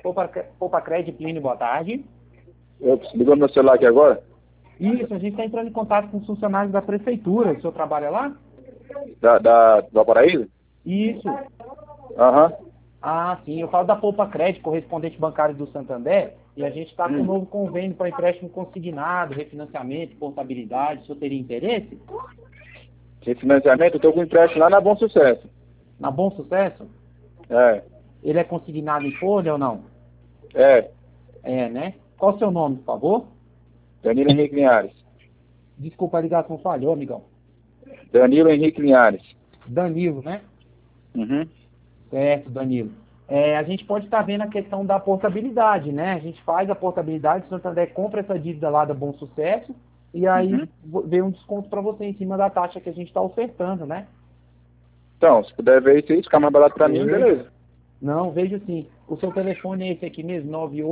Poupa Crédito, Plínio, boa tarde. Eu ligou meu celular aqui agora? Isso, a gente está entrando em contato com os funcionários da prefeitura. O senhor trabalha lá? Do Paraíso? Isso. Aham. Ah, sim. Eu falo da Poupa Crédito, correspondente bancário do Santander, e a gente está com um novo convênio para empréstimo consignado, refinanciamento, portabilidade. O senhor teria interesse? Refinanciamento, eu tô com empréstimo lá na Bom Sucesso. Na Bom Sucesso? É. Ele é consignado em folha ou não? É. É, né? Qual o seu nome, por favor? Danilo Henrique Linhares. Desculpa, a ligação falhou, amigão. Danilo Henrique Linhares. Danilo, né? Uhum. Certo, Danilo. A gente pode estar vendo a questão da portabilidade, né? A gente faz a portabilidade, o Santander compra essa dívida lá da Bom Sucesso e aí vê um desconto para você em cima da taxa que a gente está ofertando, né? Então, se puder ver isso aí, ficar mais barato pra mim, beleza. Não, veja sim. O seu telefone é esse aqui mesmo,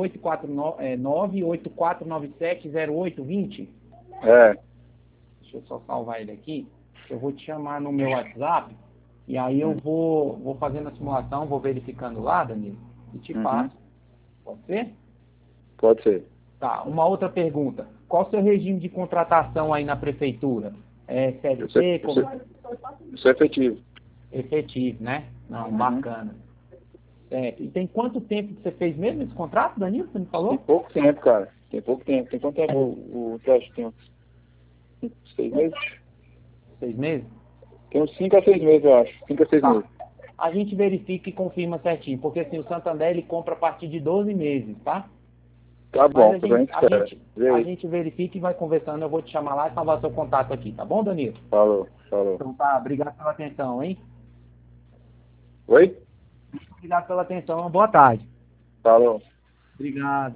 984970820? É. Deixa eu só salvar ele aqui. Eu vou te chamar no meu WhatsApp e aí eu vou fazendo a simulação, vou verificando lá, Danilo, e te passo. Pode ser? Pode ser. Tá, uma outra pergunta. Qual o seu regime de contratação aí na prefeitura? É CLT? Isso é efetivo. Efetivo, né? Não, bacana. Certo. E tem quanto tempo que você fez mesmo esse contrato, Danilo? Você me falou? Tem pouco tempo, cara. Tem pouco tempo. Tem quanto tempo o teste? Tem uns 6 meses? 6 meses? Tem uns 5 a 6 meses, eu acho. 5 a 6 meses. A gente verifica e confirma certinho, porque assim, o Santander ele compra a partir de 12 meses, tá? Tá bom, Mas a a gente verifica e vai conversando, eu vou te chamar lá e salvar seu contato aqui, tá bom, Danilo? Falou. Então tá, obrigado pela atenção, hein? Oi? Obrigado pela atenção, boa tarde. Falou. Obrigado.